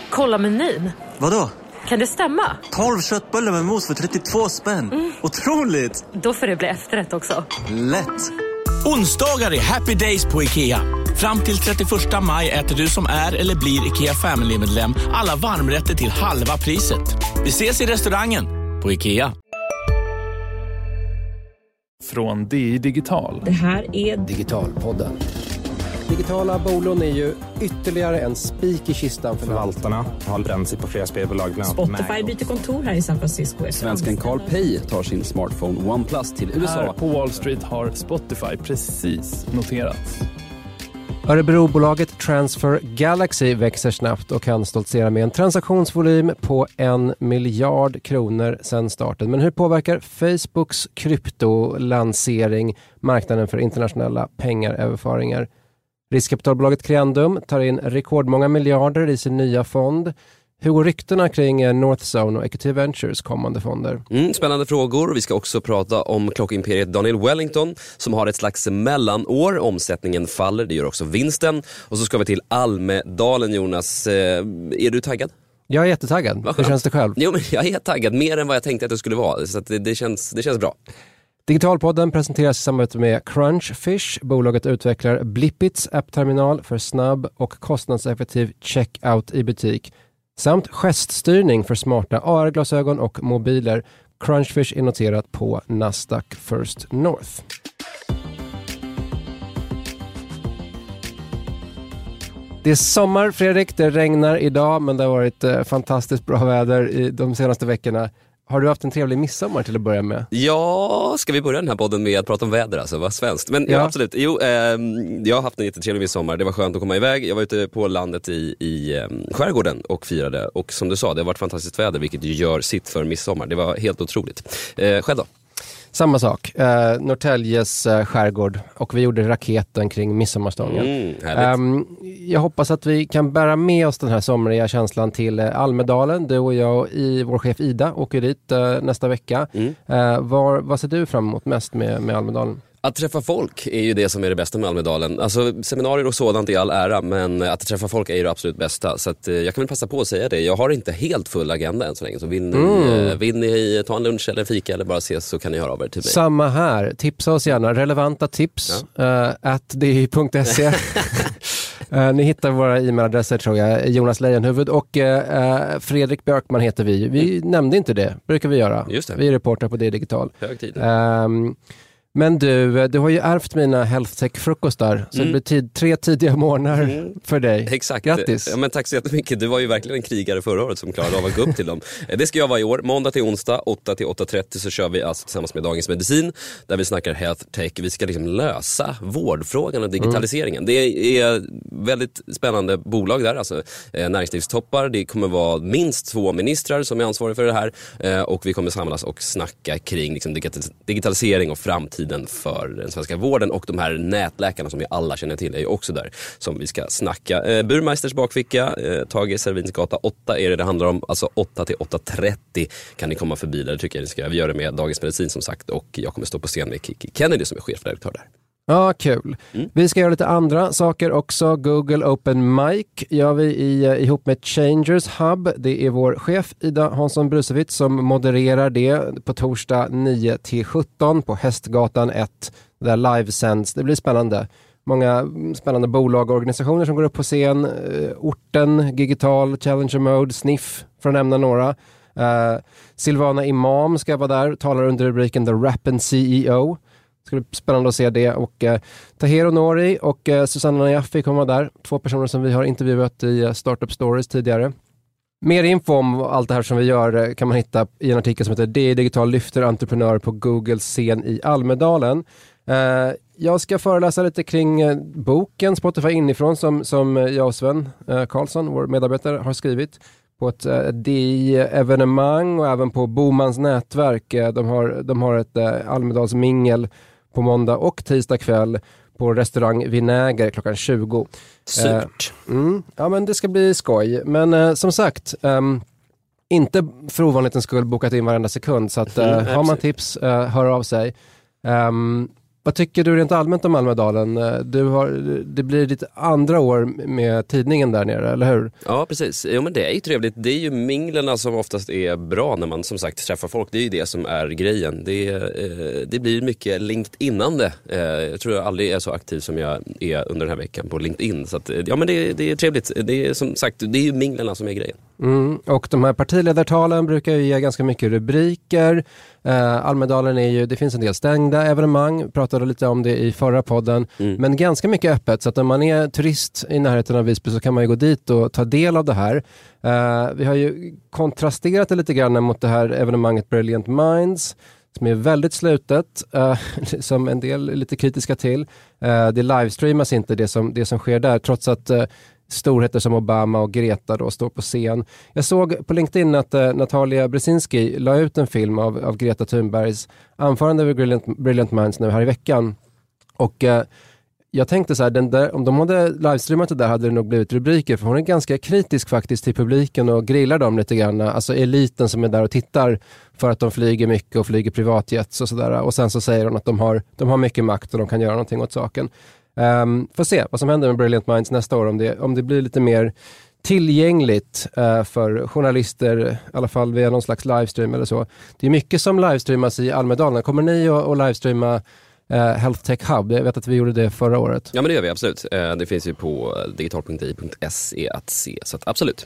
Kolla menyn. Vadå? Kan det stämma? 12 köttbullar med mos för 32 spänn. Otroligt! Då får det bli efterrätt också. Lätt! Onsdagar är happy days på IKEA. Fram till 31 maj äter du som är eller blir IKEA Family-medlem alla varmrätter till halva priset. Vi ses i restaurangen på IKEA. Från DI Digital. Det här är Digitalpodden. Digitala bolån är ju ytterligare en spik i kistan för förvaltarna. Har bränt sig på flera spelbolag. Spotify byter kontor här i San Francisco. Svensken Carl Pei tar sin smartphone OnePlus till USA. Här på Wall Street har Spotify precis noterats. Örebrobolaget Transfer Galaxy växer snabbt och kan stoltsera med en transaktionsvolym på 1 miljard kronor sedan starten. Men hur påverkar Facebooks kryptolansering marknaden för internationella pengaröverföringar? Riskkapitalbolaget Creandum tar in rekordmånga miljarder i sin nya fond. Hur går ryktena kring Northzone och Equity Ventures kommande fonder? Spännande frågor. Vi ska också prata om klockimperiet Daniel Wellington som har ett slags mellanår. Omsättningen faller, det gör också vinsten. Och så ska vi till Almedalen, Jonas. Är du taggad? Jag är jättetaggad. Hur känns det själv? Jo, men jag är taggad. Mer än vad jag tänkte att det skulle vara. Så att det känns bra. Digitalpodden presenteras i samarbete med Crunchfish. Bolaget utvecklar Blippits appterminal för snabb och kostnadseffektiv checkout i butik. Samt geststyrning för smarta AR-glasögon och mobiler. Crunchfish är noterat på Nasdaq First North. Det är sommar, Fredrik. Det regnar idag, men det har varit fantastiskt bra väder i de senaste veckorna. Har du haft en trevlig midsommar till att börja med? Ja, ska vi börja den här podden med att prata om väder, alltså, vad svenskt. Men ja, absolut. Jo, jag har haft en jättetrevlig midsommar. Det var skönt att komma iväg. Jag var ute på landet i skärgården och firade. Och som du sa, det har varit fantastiskt väder, vilket gör sitt för midsommar. Det var helt otroligt. Själv då? Samma sak. Norrtäljes skärgård. Och vi gjorde raketen kring midsommarstången. Jag hoppas att vi kan bära med oss den här somriga känslan till Almedalen. Du och jag i vår chef Ida åker dit nästa vecka. Vad ser du fram emot mest med Almedalen? Att träffa folk är ju det som är det bästa med Almedalen. Alltså seminarier och sådant är all ära, men att träffa folk är ju det absolut bästa. Så att, jag kan väl passa på att säga det. Jag har inte helt full agenda än så länge. Så vill ni ta en lunch eller fika eller bara ses, så kan ni höra av er till mig. Samma här. Tipsa oss gärna. Relevanta tips @di.se. Ni hittar våra e-mailadresser, tror jag. Jonas Lejonhuvud och Fredrik Björkman heter vi. Vi nämnde inte det. Brukar vi göra. Just det. Vi är reporter på DI Digital. Hög tid. Men du har ju ärvt mina health-tech-frukostar. Så det blir 3 tidiga morgnar för dig. Exakt. Grattis. Ja, men tack så jättemycket. Du var ju verkligen en krigare förra året som klarade av att gå upp till dem. Det ska jag vara i år. Måndag till onsdag, 8 till 8:30 så kör vi alltså tillsammans med Dagens Medicin. Där vi snackar health-tech. Vi ska liksom lösa vårdfrågan och digitaliseringen. Det är väldigt spännande bolag där. Alltså näringslivstoppar. Det kommer vara minst 2 ministrar som är ansvariga för det här. Och vi kommer samlas och snacka kring liksom, digitalisering och framtiden för den svenska vården, och de här nätläkarna som vi alla känner till är ju också där som vi ska snacka. Burmeisters bakficka, Tage Servinsgata 8 är det handlar om, alltså 8 till 8:30 kan ni komma förbi där, tycker jag ni ska. Vi gör det med Dagens Medicin som sagt, och jag kommer stå på scen med Kiki Kennedy som är chefredaktör där. Ja, kul. Vi ska göra lite andra saker också. Google Open Mic gör vi ihop med Changers Hub. Det är vår chef Ida Hansson Brusewitz som modererar det på torsdag 9-17 på Hästgatan 1. Där livesänds. Det blir spännande. Många spännande bolag och organisationer som går upp på scen. Orten, Gigital, Challenger Mode, Sniff för att nämna några. Silvana Imam ska vara där. Talar under rubriken The Rappin' CEO. Det ska bli spännande att se det. Och Tahero Nori och Susanna Najaffi kommer där. 2 personer som vi har intervjuat i Startup Stories tidigare. Mer info om allt det här som vi gör kan man hitta i en artikel som heter DI Digital lyfter entreprenörer på Googles scen i Almedalen. Jag ska föreläsa lite kring boken Spotify inifrån som jag och Sven Karlsson, vår medarbetare, har skrivit på ett DI-evenemang och även på Bomans nätverk. De har ett Almedalsmingel på måndag och tisdag kväll på restaurang Vinäger klockan 20. Surt. Ja, men det ska bli skoj. Men som sagt, inte för ovanlighetens skull bokat in varenda sekund. Så att, har man tips, hör av sig. Vad tycker du rent allmänt om Almedalen? Det blir ditt andra år med tidningen där nere, eller hur? Ja, precis. Jo, men det är ju trevligt. Det är ju minglerna som oftast är bra när man som sagt träffar folk. Det är ju det som är grejen. Det blir mycket LinkedIn-ande. Jag tror jag aldrig är så aktiv som jag är under den här veckan på LinkedIn. Så att, ja, men det är trevligt. Det är som sagt, det är ju minglerna som är grejen. Och de här partiledartalen brukar ju ge ganska mycket rubriker. Almedalen är ju, det finns en del stängda evenemang, pratade lite om det i förra podden, men ganska mycket öppet, så att om man är turist i närheten av Visby så kan man ju gå dit och ta del av det här. Vi har ju kontrasterat det lite grann mot det här evenemanget Brilliant Minds som är väldigt slutet, som en del är lite kritiska till. Det livestreamas inte det som sker där, trots att storheter som Obama och Greta då står på scen. Jag såg på LinkedIn att Natalia Brzezinski la ut en film av Greta Thunbergs anförande vid Brilliant Minds nu här i veckan. Och jag tänkte så här, om de hade livestreamat det där hade det nog blivit rubriker, för hon är ganska kritisk faktiskt till publiken och grillar dem lite grann. Alltså eliten som är där och tittar för att de flyger mycket och flyger privatjets och sådär. Och sen så säger hon att de har mycket makt och de kan göra någonting åt saken. Får se vad som händer med Brilliant Minds nästa år, om det blir lite mer tillgängligt för journalister, i alla fall via någon slags livestream eller så. Det är mycket som livestreamas i Almedalen. Kommer ni att livestreama Health Tech Hub? Jag vet att vi gjorde det förra året. Ja, men det gör vi absolut. Det finns ju på digital.di.se att se, så att absolut.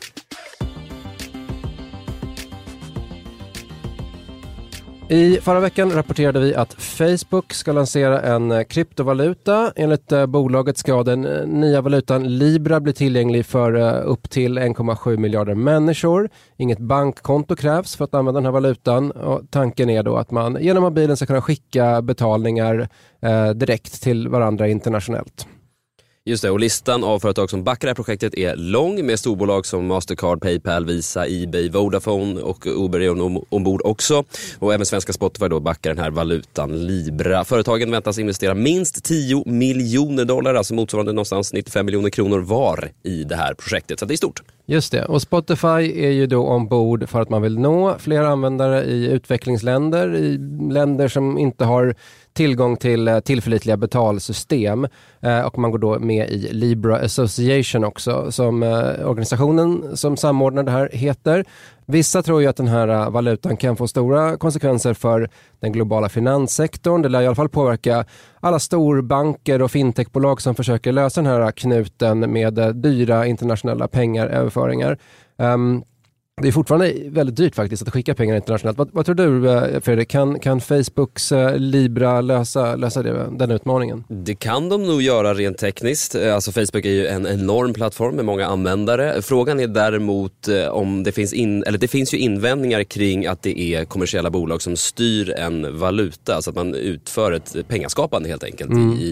I förra veckan rapporterade vi att Facebook ska lansera en kryptovaluta. Enligt bolaget ska den nya valutan Libra bli tillgänglig för upp till 1,7 miljarder människor. Inget bankkonto krävs för att använda den här valutan. Och tanken är då att man genom mobilen ska kunna skicka betalningar direkt till varandra internationellt. Just det, och listan av företag som backar det här projektet är lång, med storbolag som Mastercard, Paypal, Visa, eBay, Vodafone och Uber är ombord också. Och även svenska Spotify då backar den här valutan Libra. Företagen väntas investera minst $10 miljoner, alltså motsvarande någonstans 95 miljoner kronor var i det här projektet. Så det är stort. Just det, och Spotify är ju då ombord för att man vill nå fler användare i utvecklingsländer, i länder som inte har tillgång till tillförlitliga betalsystem, och man går då med i Libra Association också, som organisationen som samordnar det här heter. Vissa tror ju att den här valutan kan få stora konsekvenser för den globala finanssektorn. Det lär i alla fall påverka alla storbanker och fintechbolag som försöker lösa den här knuten med dyra internationella pengaröverföringar. Det är fortfarande väldigt dyrt faktiskt att skicka pengar internationellt. Vad tror du, Fredrik? Kan Facebooks Libra lösa den utmaningen? Det kan de nog göra rent tekniskt. Alltså Facebook är ju en enorm plattform med många användare. Frågan är däremot om det finns ju invändningar kring att det är kommersiella bolag som styr en valuta. Alltså att man utför ett pengaskapande helt enkelt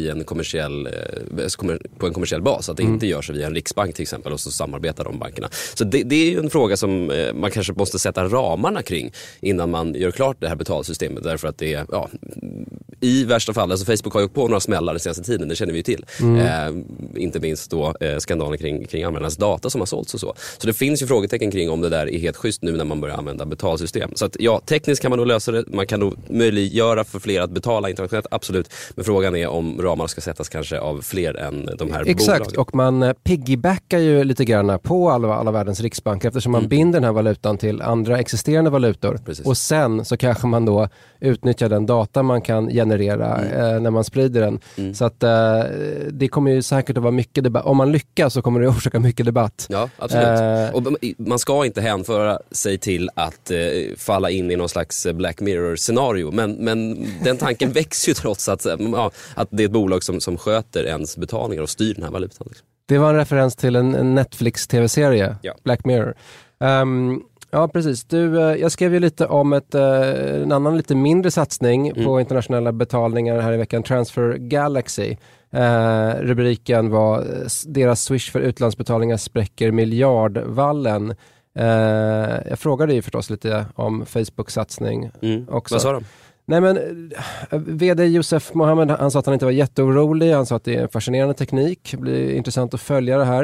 på en kommersiell bas. Att det inte görs via en riksbank till exempel, och så samarbetar de bankerna. Så det är ju en fråga som man kanske måste sätta ramarna kring innan man gör klart det här betalsystemet, därför att det är, i värsta fall, alltså Facebook har ju på några smällar den senaste tiden, det känner vi ju till. Inte minst då skandalen kring användarnas data som har sålts och så. Så det finns ju frågetecken kring om det där är helt schysst nu när man börjar använda betalsystem. Så att ja, tekniskt kan man nog lösa det, man kan nog möjliggöra för fler att betala internationellt, absolut. Men frågan är om ramarna ska sättas kanske av fler än de här Exakt, bolagen. och man piggybackar ju lite grann på alla världens riksbanker, eftersom man binder den här valutan till andra existerande valutor. Precis. Och sen så kanske man då utnyttjar den data man kan generera när man sprider den. Så att det kommer ju säkert att vara mycket debatt. Om man lyckas så kommer det orsaka mycket debatt. Ja, absolut. Och man ska inte hänföra sig till att falla in i någon slags Black Mirror-scenario. Men den tanken växer ju trots att det är ett bolag som sköter ens betalningar och styr den här valutan. Liksom. Det var en referens till en Netflix-tv-serie, Black Mirror. Ja, precis. Jag skrev ju lite om en annan lite mindre satsning på internationella betalningar här i veckan, Transfer Galaxy. Rubriken var deras Swish för utlandsbetalningar spräcker miljardvallen. Jag frågade ju förstås lite om Facebooks satsning också. Vad sa de? Nej, men vd Youssef Mohammed, han sa att han inte var jätteorolig. Han sa att det är en fascinerande teknik. Det blir intressant att följa det här.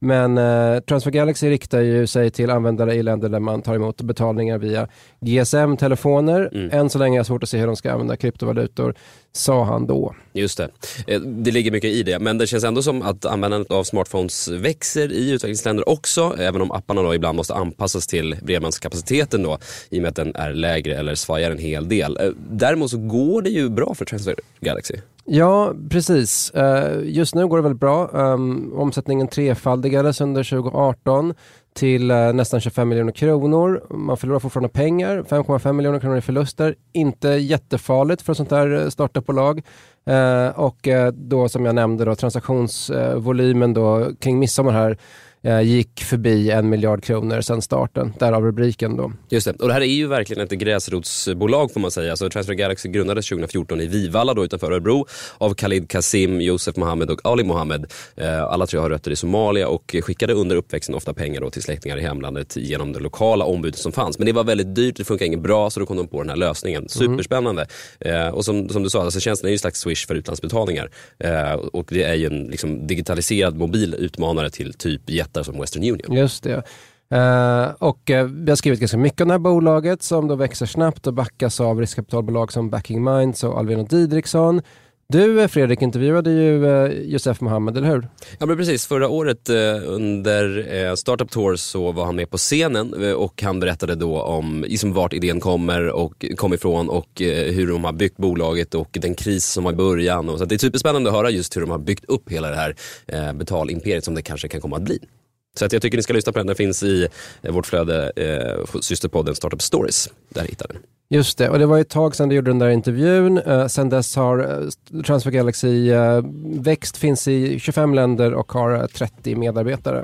Men Transfer Galaxy riktar ju sig till användare i länder där man tar emot betalningar via GSM-telefoner. Än så länge är det svårt att se hur de ska använda kryptovalutor, sa han då. Just det. Det ligger mycket i det, men det känns ändå som att användandet av smartphones växer i utvecklingsländer också, även om apparna då ibland måste anpassas till bredbandskapaciteten då, i och med att den är lägre eller svajar en hel del. Däremot så går det ju bra för Transfer Galaxy. Ja, precis. Just nu går det väldigt bra. Omsättningen trefaldigades under 2018 till nästan 25 miljoner kronor. Man förlorar fortfarande pengar, 5,5 miljoner kronor i förluster. Inte jättefarligt för ett sånt här startupbolag. Och då som jag nämnde då, transaktionsvolymen då kring midsommar här gick förbi 1 miljard kronor sedan starten, därav rubriken då. Just det, och det här är ju verkligen ett gräsrotsbolag får man säga. Alltså Transfer Galaxy grundades 2014 i Vivalla då utanför Örebro av Khalid Kasim, Josef Mohammed och Ali Mohammed. Alla tre har rötter i Somalia och skickade under uppväxten ofta pengar då till släktingar i hemlandet genom det lokala ombudet som fanns. Men det var väldigt dyrt, det funkar inget bra, så då kom de på den här lösningen. Superspännande. Och som du sa, alltså tjänsten är ju en slags Swish för utlandsbetalningar. Och det är ju en liksom digitaliserad mobil utmanare till typ jättar som Western Union. Just det. Och vi har skrivit ganska mycket om det här bolaget som då växer snabbt och backas av riskkapitalbolag som Backing Minds och Alvin och Didriksson. Du, Fredrik, intervjuade ju Josef Mohammed, eller hur? Ja, men precis. Förra året under Startup Tour så var han med på scenen och han berättade då om liksom vart idén kom ifrån och hur de har byggt bolaget och den kris som var i början. Och så det är superspännande att höra just hur de har byggt upp hela det här betalimperiet som det kanske kan komma att bli. Så att jag tycker ni ska lyssna på den. Den finns i vårt flöde, systerpodden Startup Stories. Där hittar den. Just det, och det var ett tag sedan du gjorde den där intervjun. Sen dess har Transfer Galaxy växt, finns i 25 länder och har 30 medarbetare.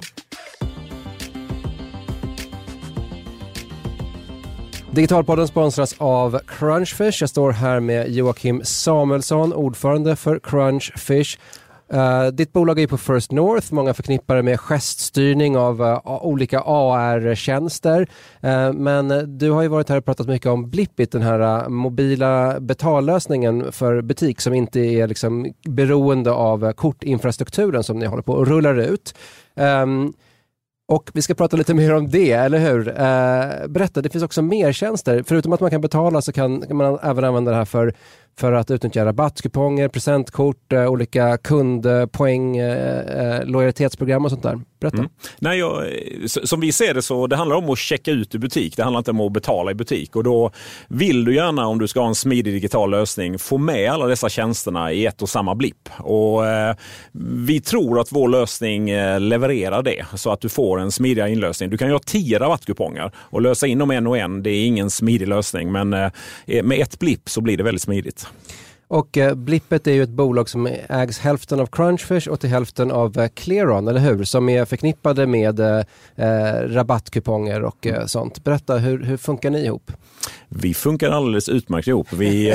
Digitalpodden sponsras av Crunchfish. Jag står här med Joakim Samuelsson, ordförande för Crunchfish. Ditt bolag är på First North, många förknippar det med geststyrning av olika AR-tjänster. Men du har ju varit här och pratat mycket om Blippit, den här mobila betallösningen för butik som inte är liksom beroende av kortinfrastrukturen som ni håller på och rullar ut. Och vi ska prata lite mer om det, eller hur? Berätta, det finns också mer tjänster. Förutom att man kan betala så kan man även använda det här för att utnyttja rabattkuponger, presentkort, olika kundpoäng, lojalitetsprogram och sånt där. Berätta. Nej, som vi ser det så det handlar om att checka ut i butik. Det handlar inte om att betala i butik. Och då vill du gärna, om du ska ha en smidig digital lösning, få med alla dessa tjänsterna i ett och samma blipp. Och vi tror att vår lösning levererar det så att du får en smidigare inlösning. Du kan ju ha 10 rabattkuponger och lösa in dem en och en. Det är ingen smidig lösning, men med ett blipp så blir det väldigt smidigt. Och Blippet är ju ett bolag som ägs hälften av Crunchfish och till hälften av Clearon, eller hur? Som är förknippade med rabattkuponger och sånt. Berätta, hur funkar ni ihop? Vi funkar alldeles utmärkt ihop.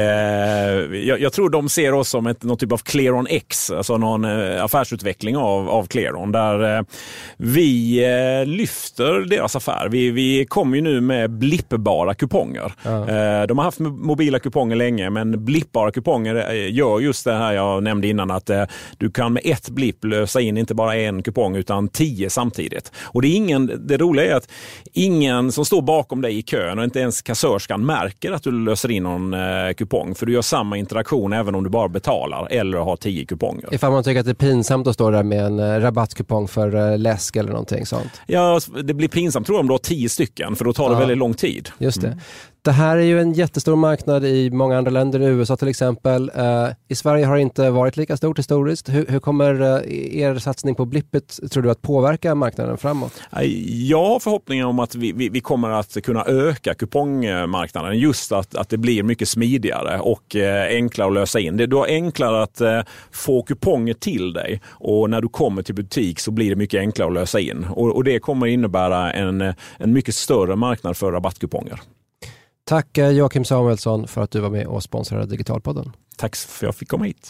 Jag tror de ser oss som någon typ av Clearon X, alltså någon affärsutveckling av Clearon, där vi lyfter deras affär. Vi kommer ju nu med blippbara kuponger. De har haft mobila kuponger länge, men blippbara kuponger gör just det här jag nämnde innan, att du kan med ett blipp lösa in inte bara en kupong utan 10 samtidigt. Och det roliga är att ingen som står bakom dig i kön och inte ens kassörskan märker att du löser in någon kupong, för du gör samma interaktion även om du bara betalar eller har 10 kuponger. Ifall man tycker att det är pinsamt att stå där med en rabattkupong för läsk eller någonting sånt. Ja, det blir pinsamt tror jag om du har 10 stycken, för då tar det väldigt lång tid. Just det. Det här är ju en jättestor marknad i många andra länder, i USA till exempel. I Sverige har det inte varit lika stort historiskt. Hur kommer er satsning på Blippet, tror du, att påverka marknaden framåt? Jag har förhoppningar om att vi kommer att kunna öka kupongmarknaden, just att det blir mycket smidigare och enklare att lösa in. Du har enklare att få kuponger till dig, och när du kommer till butik så blir det mycket enklare att lösa in. Och det kommer innebära en mycket större marknad för rabattkuponger. Tack Joakim Samuelsson för att du var med och sponsrade Digitalpodden. Tack för att jag fick komma hit.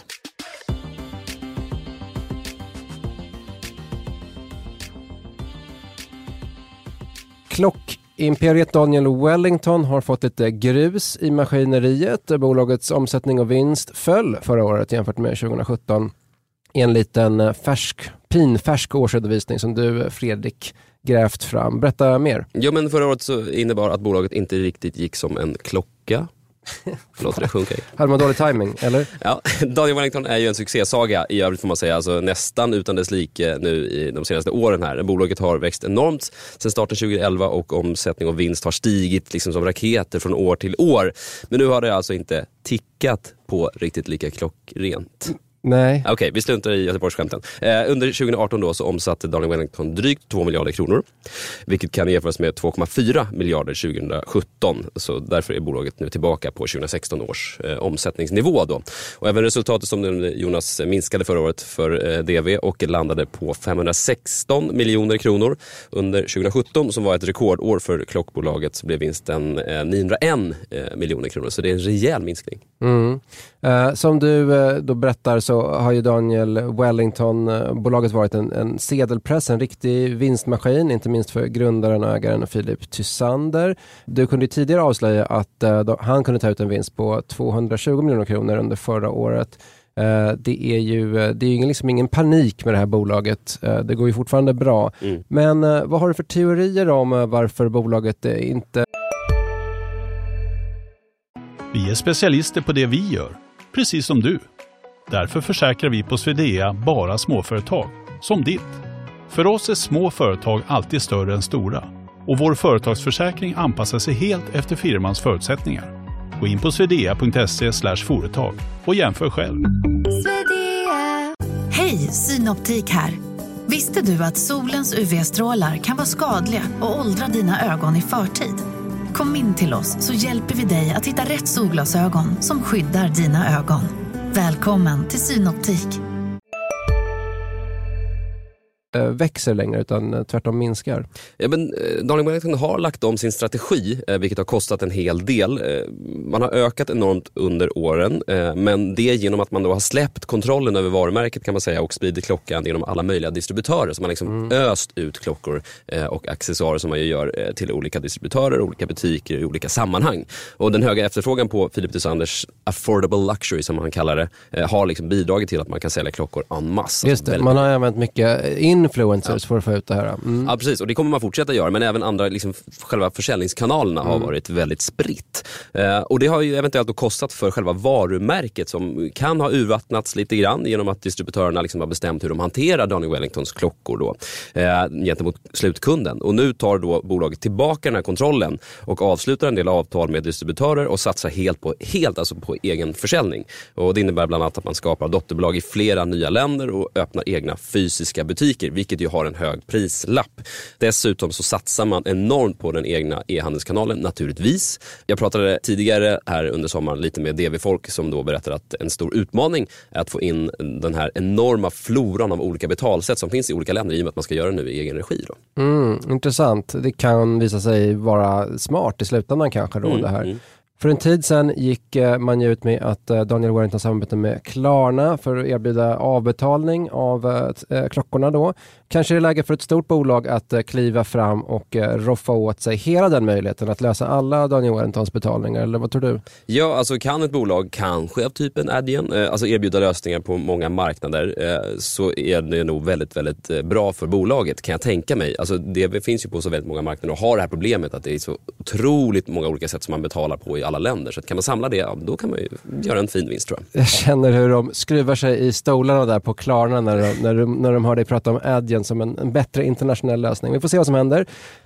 Klockimperiet Daniel Wellington har fått lite grus i maskineriet. Bolagets omsättning och vinst föll förra året jämfört med 2017. en liten pinfärsk årsredovisning som du, Fredrik, grävt fram. Berätta mer. Ja, men förra året så innebar att bolaget inte riktigt gick som en klocka. Förlåt, det sjunker. Hade man dålig timing, eller? Ja, Daniel Wellington är ju en succésaga i övrigt får man säga, alltså nästan utan dess like nu i de senaste åren här. Bolaget har växt enormt sedan starten 2011 och omsättning och vinst har stigit liksom som raketer från år till år. Men nu har det alltså inte tickat på riktigt lika klockrent. Nej. Okej, vi struntar i Göteborgsskämten. Under 2018 då så omsatte Daniel Wellington drygt 2 miljarder kronor. Vilket kan jämföras med 2,4 miljarder 2017. Så därför är bolaget nu tillbaka på 2016 års omsättningsnivå då. Och även resultatet som Jonas minskade förra året för DV och landade på 516 miljoner kronor. Under 2017 som var ett rekordår för klockbolaget så blev vinsten 901 miljoner kronor. Så det är en rejäl minskning. Mm. Som du då berättar så har ju Daniel Wellington-bolaget varit en sedelpress, en riktig vinstmaskin, inte minst för grundaren och ägaren Philip Tysander. Du kunde tidigare avslöja att han kunde ta ut en vinst på 220 miljoner kronor under förra året. Det är ju liksom ingen panik med det här bolaget. Det går ju fortfarande bra. Mm. Men vad har du för teorier om varför bolaget inte... Vi är specialister på det vi gör, precis som du. Därför försäkrar vi på Swedea bara småföretag, som ditt. För oss är små företag alltid större än stora. Och vår företagsförsäkring anpassar sig helt efter firmans förutsättningar. Gå in på swedea.se/företag och jämför själv. Hej, Synoptik här. Visste du att solens UV-strålar kan vara skadliga och åldra dina ögon i förtid? Kom in till oss så hjälper vi dig att hitta rätt solglasögon som skyddar dina ögon. Välkommen till Synoptik. Växer längre utan tvärtom minskar. Ja, men Daniel Wellington har lagt om sin strategi, vilket har kostat en hel del. Man har ökat enormt under åren, men det genom att man då har släppt kontrollen över varumärket kan man säga och spridit klockan genom alla möjliga distributörer. Så man liksom öst ut klockor och accessoarer som man ju gör till olika distributörer, olika butiker i olika sammanhang. Och den höga efterfrågan på Philip Tysanders affordable luxury som han kallar det har liksom bidragit till att man kan sälja klockor en massa. Just det, man har använt mycket influencers för att få ut det här. Mm. Ja, precis. Och det kommer man fortsätta göra. Men även andra, liksom, själva försäljningskanalerna har varit väldigt spritt. Och det har ju eventuellt då kostat för själva varumärket som kan ha urvattnats lite grann genom att distributörerna liksom har bestämt hur de hanterar Daniel Wellingtons klockor då, gentemot slutkunden. Och nu tar då bolaget tillbaka den här kontrollen och avslutar en del avtal med distributörer och satsar helt på egen försäljning. Och det innebär bland annat att man skapar dotterbolag i flera nya länder och öppnar egna fysiska butiker, vilket ju har en hög prislapp. Dessutom så satsar man enormt på den egna e-handelskanalen, naturligtvis. Jag pratade tidigare här under sommaren lite med DV-folk som då berättar att en stor utmaning är att få in den här enorma floran av olika betalsätt som finns i olika länder i och med att man ska göra det nu i egen regi då. Intressant. Det kan visa sig vara smart i slutändan kanske då det här. För en tid sedan gick man ju ut med att Daniel Wellington samarbetade med Klarna för att erbjuda avbetalning av klockorna då. Kanske är det läge för ett stort bolag att kliva fram och roffa åt sig hela den möjligheten att lösa alla Daniel Wellingtons betalningar, eller vad tror du? Ja, alltså kan ett bolag kanske av typen Adyen alltså erbjuda lösningar på många marknader så är det nog väldigt, väldigt bra för bolaget, kan jag tänka mig. Alltså det finns ju på så väldigt många marknader och har det här problemet att det är så otroligt många olika sätt som man betalar på i alla länder. Så att kan man samla det, då kan man ju göra en fin vinst tror jag. Jag känner hur de skruvar sig i stolarna där på Klarna när de hör dig prata om Adyen som en bättre internationell lösning. Vi får se vad som händer.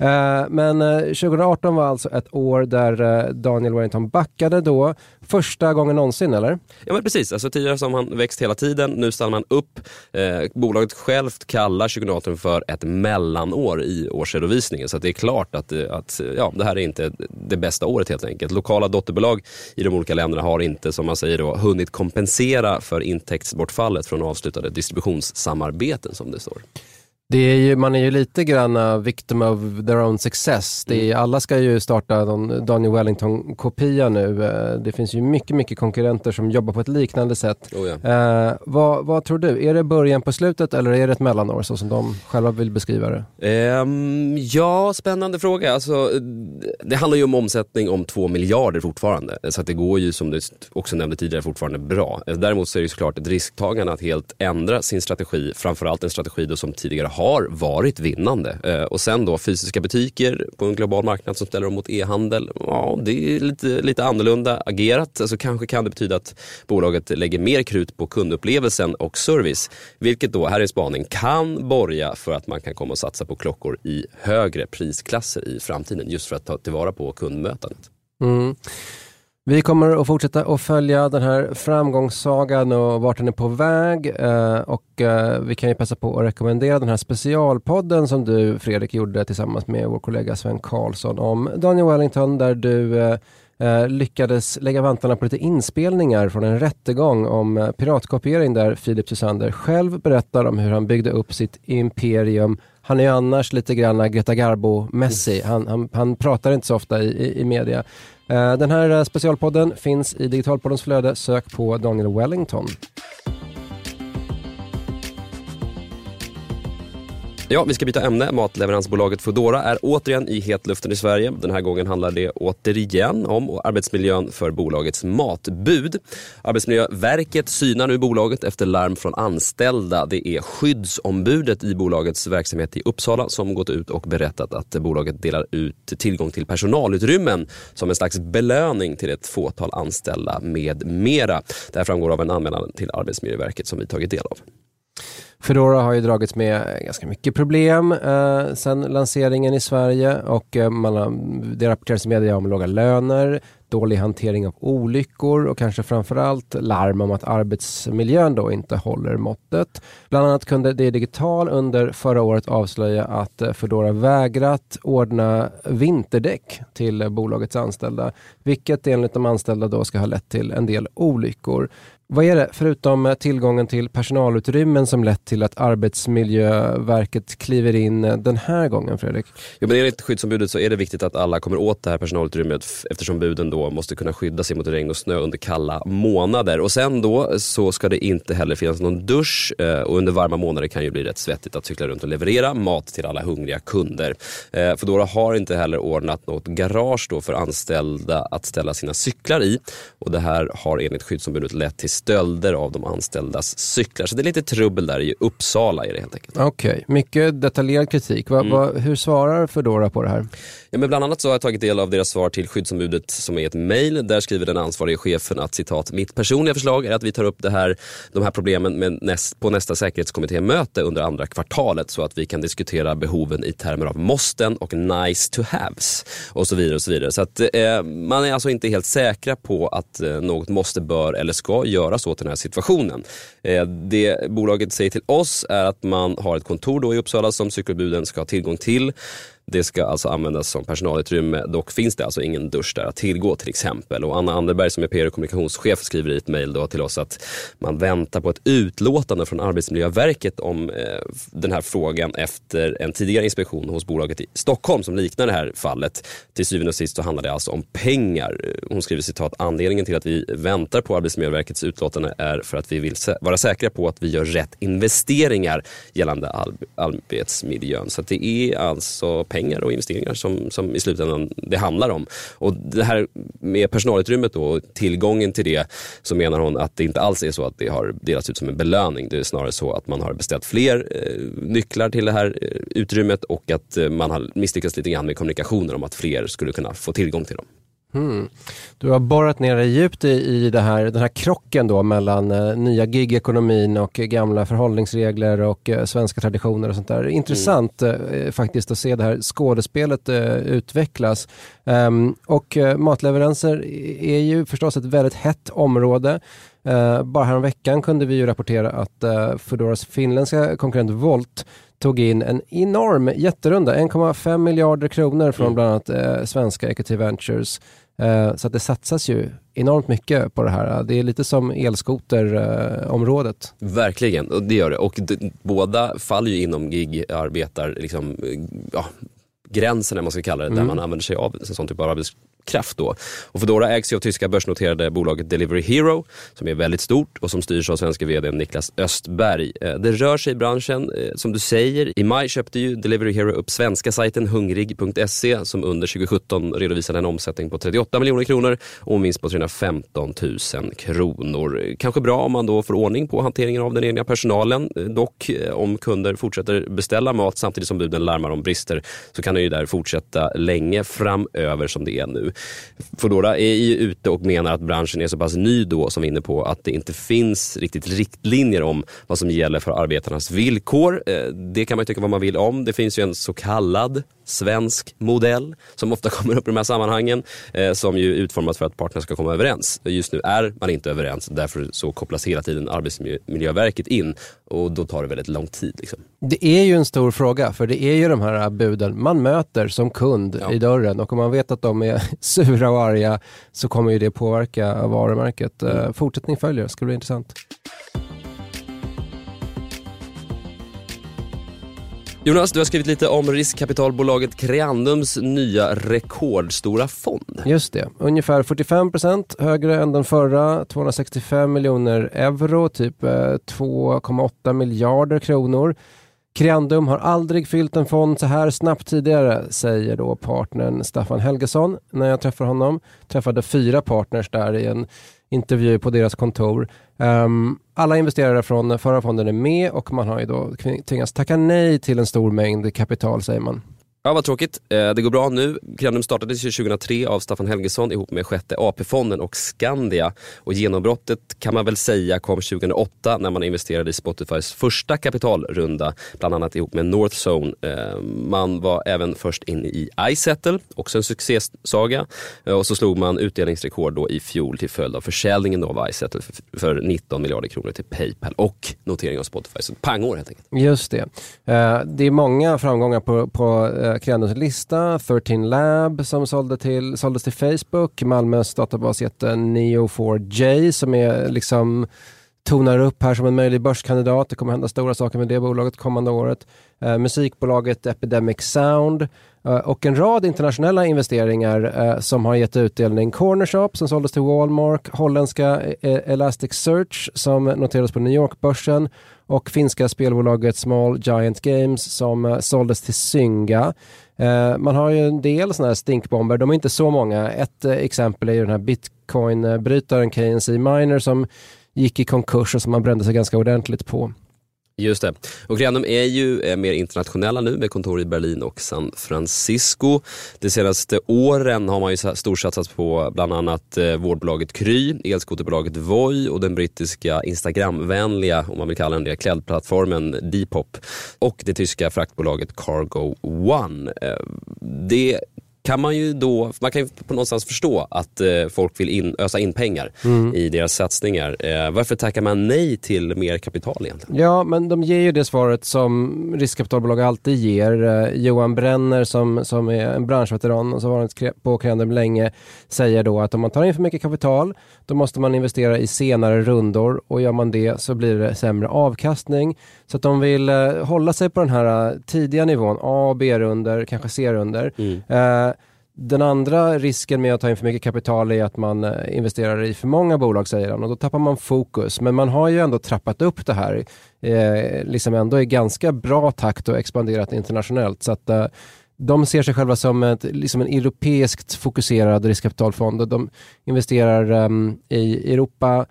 Men 2018 var alltså ett år där Daniel Wellington backade då. Första gången någonsin, eller? Ja, men precis. Alltså tidigare som han växt hela tiden. Nu stannar man upp. Bolaget självt kallar 2018 för ett mellanår i årsredovisningen. Så att det är klart att det här är inte det bästa året helt enkelt. Lokala dotterbolag i de olika länderna har inte, som man säger då, hunnit kompensera för intäktsbortfallet från avslutade distributionssamarbeten som det står. Man är ju lite grann victim of their own success. Alla ska ju starta någon Daniel Wellington-kopia nu. Det finns ju mycket konkurrenter som jobbar på ett liknande sätt. Vad tror du? Är det början på slutet eller är det ett mellanår så som de själva vill beskriva det? Ja, spännande fråga. Alltså, det handlar ju om omsättning om 2 miljarder fortfarande. Så att det går ju, som du också nämnde tidigare, fortfarande bra. Däremot så är det ju såklart ett risktagande att helt ändra sin strategi. Framförallt en strategi då som tidigare har varit vinnande. Och sen då fysiska butiker på en global marknad som ställer dem mot e-handel. Ja, det är lite annorlunda agerat. Alltså kanske kan det betyda att bolaget lägger mer krut på kundupplevelsen och service. Vilket då, här är en spaning, kan borga för att man kan komma och satsa på klockor i högre prisklasser i framtiden. Just för att ta tillvara på kundmötandet. Vi kommer att fortsätta att följa den här framgångssagan och vart den är på väg. Och vi kan ju passa på att rekommendera den här specialpodden som du, Fredrik, gjorde tillsammans med vår kollega Sven Karlsson om Daniel Wellington, där du lyckades lägga vantarna på lite inspelningar från en rättegång om piratkopiering där Philip Susander själv berättar om hur han byggde upp sitt imperium. Han är ju annars lite grann Greta Garbo-mässig. Han pratar inte så ofta i media. Den här specialpodden finns i Digitalpoddens flöde. Sök på Daniel Wellington. Ja, vi ska byta ämne. Matleveransbolaget Foodora är återigen i hetluften i Sverige. Den här gången handlar det återigen om arbetsmiljön för bolagets matbud. Arbetsmiljöverket synar nu bolaget efter larm från anställda. Det är skyddsombudet i bolagets verksamhet i Uppsala som gått ut och berättat att bolaget delar ut tillgång till personalutrymmen som en slags belöning till ett fåtal anställda med mera. Det här framgår av en anmälan till Arbetsmiljöverket som vi tagit del av. Foodora har ju dragits med ganska mycket problem sedan lanseringen i Sverige och det rapporteras i media om låga löner, dålig hantering av olyckor och kanske framförallt larm om att arbetsmiljön då inte håller måttet. Bland annat kunde det Digital under förra året avslöja att Foodora vägrat ordna vinterdäck till bolagets anställda, vilket enligt de anställda då ska ha lett till en del olyckor. Vad är det, förutom tillgången till personalutrymmen, som lett till att Arbetsmiljöverket kliver in den här gången, Fredrik? Ja, men enligt skyddsombudet så är det viktigt att alla kommer åt det här personalutrymmet eftersom buden då måste kunna skydda sig mot regn och snö under kalla månader. Och sen då så ska det inte heller finnas någon dusch och under varma månader kan ju bli rätt svettigt att cykla runt och leverera mat till alla hungriga kunder. Foodora har inte heller ordnat något garage då för anställda att ställa sina cyklar i, och det här har enligt skyddsombudet lett till stölder av de anställdas cyklar. Så det är lite trubbel där i Uppsala är det helt enkelt. Okej, mycket detaljerad kritik. Hur svarar Foodora på det här? Ja, men bland annat så har jag tagit del av deras svar till skyddsombudet som är ett mejl. Där skriver den ansvariga chefen att citat, mitt personliga förslag är att vi tar upp de här problemen på nästa säkerhetskommittémöte under andra kvartalet så att vi kan diskutera behoven i termer av måsten och nice to haves och så vidare och så vidare. Så att man är alltså inte helt säkra på att något måste, bör eller ska göras åt den här situationen. Det bolaget säger till oss är att man har ett kontor då i Uppsala som cykelbuden ska ha tillgång till. Det ska alltså användas som personalutrymme. Dock finns det alltså ingen dusch där att tillgå till exempel. Och Anna Anderberg som är PR- och kommunikationschef skriver i ett mejl då till oss att man väntar på ett utlåtande från Arbetsmiljöverket om den här frågan efter en tidigare inspektion hos bolaget i Stockholm som liknar det här fallet. Till syvende och sist så handlar det alltså om pengar. Hon skriver citat, anledningen till att vi väntar på Arbetsmiljöverkets utlåtande är för att vi vill vara säkra på att vi gör rätt investeringar gällande arbetsmiljön. Så att det är alltså pengar och investeringar som i slutändan det handlar om. Och det här med personalutrymmet då, och tillgången till det, så menar hon att det inte alls är så att det har delats ut som en belöning. Det är snarare så att man har beställt fler nycklar till det här utrymmet och att man har misslyckats lite grann med kommunikationen om att fler skulle kunna få tillgång till dem. Du har borrat ner dig djupt i den här krocken då mellan nya gigekonomin och gamla förhållningsregler och svenska traditioner och sånt där. Intressant faktiskt att se det här skådespelet utvecklas. Och matleveranser är ju förstås ett väldigt hett område. Bara här om veckan kunde vi ju rapportera att Foodoras finländska konkurrent Volt tog in en enorm jätterunda, 1,5 miljarder kronor från bland annat svenska Equity Ventures. Så att det satsas ju enormt mycket på det här. Det är lite som elskoterområdet. Verkligen, och det gör det. Och båda faller ju inom gig-arbetar liksom, gränserna man ska kalla det, där man använder sig av en sån typ av arbetskraft då. Och Foodora ägs ju av tyska börsnoterade bolaget Delivery Hero, som är väldigt stort och som styrs av svenska vd Niklas Östberg. Det rör sig i branschen, som du säger. I maj köpte ju Delivery Hero upp svenska sajten hungrig.se, som under 2017 redovisade en omsättning på 38 miljoner kronor och en vinst på 315 000 kronor. Kanske bra om man då får ordning på hanteringen av den egna personalen. Dock, om kunder fortsätter beställa mat samtidigt som buden larmar om brister, så kan det ju där fortsätta länge framöver som det är nu. Foodora är ju ute och menar att branschen är så pass ny då, som är inne på att det inte finns riktigt riktlinjer om vad som gäller för arbetarnas villkor. Det kan man ju tycka vad man vill om. Det finns ju en så kallad svensk modell som ofta kommer upp i de här sammanhangen, som ju utformas för att parterna ska komma överens. Just nu är man inte överens, därför så kopplas hela tiden Arbetsmiljöverket in, och då tar det väldigt lång tid liksom. Det är ju en stor fråga, för det är ju de här buden man möter som kund i dörren, och om man vet att de är sura och arga så kommer ju det påverka varumärket. Fortsättning följer, skulle bli intressant. Jonas, du har skrivit lite om riskkapitalbolaget Creandums nya rekordstora fond. Just det, ungefär 45% högre än den förra, 265 miljoner euro, typ 2,8 miljarder kronor. Creandum har aldrig fyllt en fond så här snabbt tidigare, säger då partnern Staffan Helgesson när jag träffar honom. Träffade 4 partners där i en intervju på deras kontor. Alla investerare från förra fonden är med, och man har ju då tvingats tacka nej till en stor mängd kapital, säger man. Ja, vad tråkigt. Det går bra nu. Creandum startades 2003 av Staffan Helgesson ihop med sjätte AP-fonden och Skandia. Och genombrottet kan man väl säga kom 2008 när man investerade i Spotifys första kapitalrunda, bland annat ihop med Northzone. Man var även först in i iSettle, också en succésaga. Och så slog man utdelningsrekord då i fjol till följd av försäljningen av iSettle för 19 miljarder kronor till PayPal och notering av Spotify. Så pangår helt enkelt. Just det. Det är många framgångar på Creandums lista. 13 Lab som såldes till Facebook. Malmös databasjätte Neo4j som är liksom tonar upp här som en möjlig börskandidat. Det kommer hända stora saker med det bolaget kommande året. Musikbolaget Epidemic Sound och en rad internationella investeringar som har gett utdelning. Cornershop som såldes till Walmart, holländska Elasticsearch som noterades på New York-börsen, och finska spelbolaget Small Giant Games som såldes till Zynga. Man har ju en del såna här stinkbomber, de är inte så många. Ett exempel är ju den här Bitcoin-brytaren KNC Miner som gick i konkurs och som man brände sig ganska ordentligt på. Just det. Och Creandum är ju mer internationella nu med kontor i Berlin och San Francisco. De senaste åren har man ju storsatsat på bland annat vårdbolaget Kry, elskoterbolaget Voi och den brittiska Instagram-vänliga, om man vill kalla den det, klädplattformen Depop och det tyska fraktbolaget Cargo One. Det kan man ju då, man kan ju på någonstans förstå att folk vill ösa in pengar i deras satsningar. Varför tackar man nej till mer kapital egentligen? Ja, men de ger ju det svaret som riskkapitalbolag alltid ger. Johan Brenner som är en branschveteran och som har varit på Creandum länge säger då att om man tar in för mycket kapital då måste man investera i senare rundor, och gör man det så blir det sämre avkastning. Så att de vill hålla sig på den här tidiga nivån, A- och B-runder, kanske C-runder. Den andra risken med att ta in för mycket kapital är att man investerar i för många bolag, säger han, och då tappar man fokus. Men man har ju ändå trappat upp det här liksom ändå i ganska bra takt och expanderat internationellt. Så att de ser sig själva som liksom en europeiskt fokuserad riskkapitalfond. De investerar i Europa,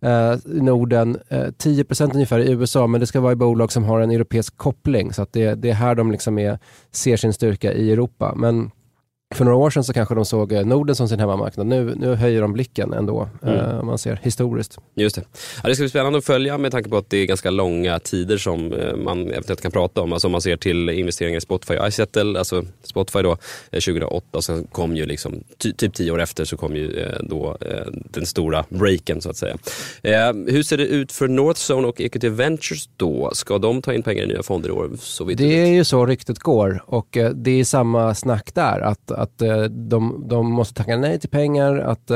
Norden, 10% ungefär i USA, men det ska vara i bolag som har en europeisk koppling, så att det är här de liksom ser sin styrka i Europa. Men För några år sedan så kanske de såg Norden som sin hemmamarknad. Nu höjer de blicken ändå, om man ser historiskt. Just det. Ja, det ska bli spännande att följa med tanke på att det är ganska långa tider som man eventuellt kan prata om. Alltså om man ser till investeringar i Spotify och iSettle, alltså Spotify då 2008 och sen kom ju liksom typ 10 år efter så kom ju den stora breaken så att säga. Hur ser det ut för Northzone och Equity Ventures då? Ska de ta in pengar i nya fonder i år? Så vitt det är ju så ryktet går och det är samma snack där att de måste tacka nej till pengar, att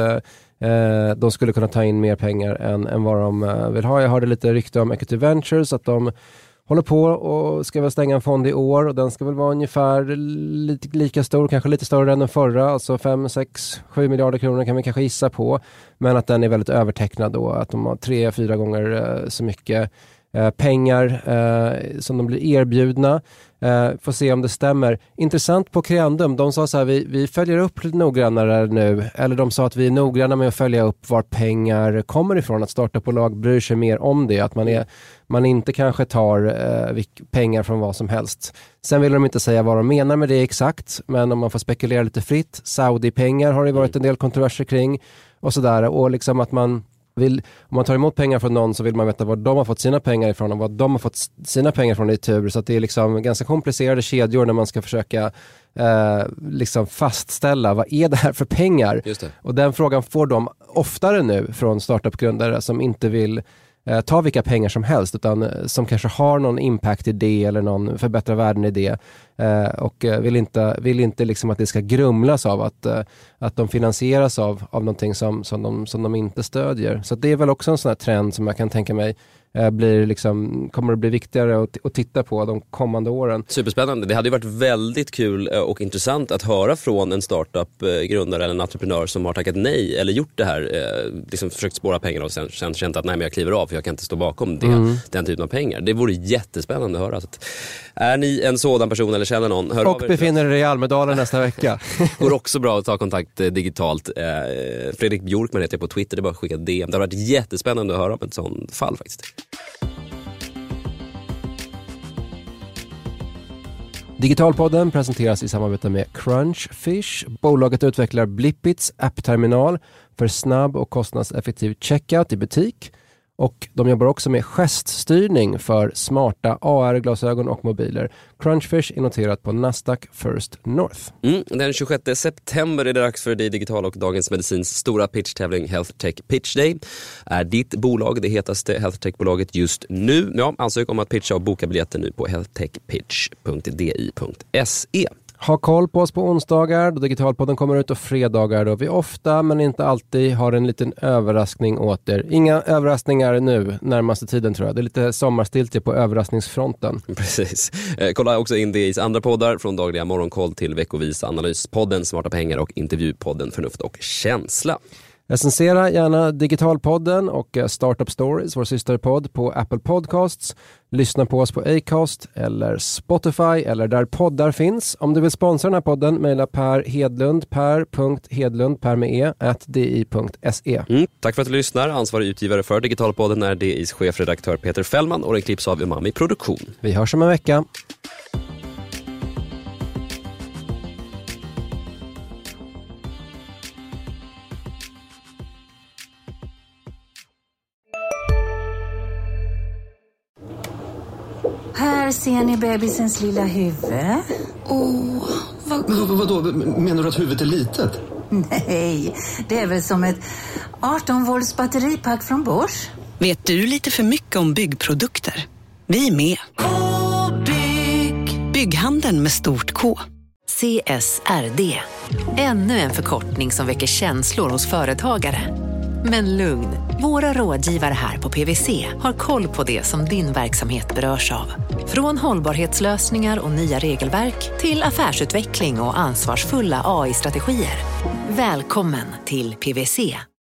de skulle kunna ta in mer pengar än vad de vill ha. Jag hörde lite rykte om Equity Ventures att de håller på och ska väl stänga en fond i år och den ska väl vara ungefär lika stor, kanske lite större än den förra, alltså 5, 6, 7 miljarder kronor kan vi kanske gissa på, men att den är väldigt övertecknad då, att de har 3-4 gånger så mycket pengar som de blir erbjudna. Får se om det stämmer. Intressant på Creandum, de sa så här, vi följer upp lite noggrannare nu, eller de sa att vi är noggranna med att följa upp var pengar kommer ifrån, att startupbolag bryr sig mer om det, att man inte kanske tar pengar från vad som helst. Sen vill de inte säga vad de menar med det exakt, men om man får spekulera lite fritt, Saudi-pengar har det varit en del kontroverser kring och sådär, och liksom att man om man tar emot pengar från någon så vill man veta var de har fått sina pengar ifrån och vad de har fått sina pengar från i tur. Så att det är liksom ganska komplicerade kedjor när man ska försöka liksom fastställa vad är det här för pengar. Just det. Och den frågan får de oftare nu från startupgrundare som inte vill ta vilka pengar som helst utan som kanske har någon impact i det eller någon förbättra världen i det och vill inte liksom att det ska grumlas av att de finansieras av någonting som de inte stödjer. Så det är väl också en sån här trend som jag kan tänka mig kommer att bli viktigare att titta på de kommande åren. Superspännande. Det hade ju varit väldigt kul och intressant att höra från en startup-grundare eller en entreprenör som har tackat nej eller gjort det här, liksom försökt spåra pengar och sen känt att nej, men jag kliver av för jag kan inte stå bakom den typen av pengar. Det vore jättespännande att höra. Så att, är ni en sådan person eller känner någon, hör och av er. Befinner er i Almedalen nästa vecka. Går också bra att ta kontakt digitalt. Fredrik Bjorkman heter jag på Twitter, det är bara att skicka DM. Det har varit jättespännande att höra om ett sånt fall faktiskt. Digitalpodden presenteras i samarbete med Crunchfish. Bolaget utvecklar Blippits appterminal för snabb och kostnadseffektiv checkout i butik. Och de jobbar också med geststyrning för smarta AR-glasögon och mobiler. Crunchfish är noterat på Nasdaq First North. Den 26 september är det dags för dig Digital och Dagens Medicins stora pitchtävling Health Tech Pitch Day. Är ditt bolag det hetaste Health Tech-bolaget just nu? Ja, ansök om att pitcha och boka biljetter nu på healthtechpitch.di.se. Ha koll på oss på onsdagar då Digitalpodden kommer ut och fredagar då vi ofta men inte alltid har en liten överraskning åt er. Inga överraskningar nu närmaste tiden tror jag. Det är lite sommarstiltje på överraskningsfronten. Precis. Kolla också in DIs andra poddar från dagliga morgonkoll till veckovisa analyspodden Smarta pengar och intervjupodden Förnuft och känsla. Recensera gärna Digitalpodden och Startup Stories, vår systerpodd på Apple Podcasts. Lyssna på oss på Acast eller Spotify eller där poddar finns. Om du vill sponsra den här podden, mejla Per Hedlund, per.hedlund@di.se. Tack för att du lyssnar. Ansvarig utgivare för Digitalpodden är DIs chefredaktör Peter Fällman och den klipps av Umami Produktion. Vi hörs om en vecka. Här ser ni bebisens lilla huvud. Vadå? Menar du att huvudet är litet? Nej, det är väl som ett 18-volts batteripack från Bosch. Vet du lite för mycket om byggprodukter? Vi är med. Bygghandeln med stort K. CSRD. Ännu en förkortning som väcker känslor hos företagare. Men lugn, våra rådgivare här på PwC har koll på det som din verksamhet berörs av. Från hållbarhetslösningar och nya regelverk till affärsutveckling och ansvarsfulla AI-strategier. Välkommen till PwC.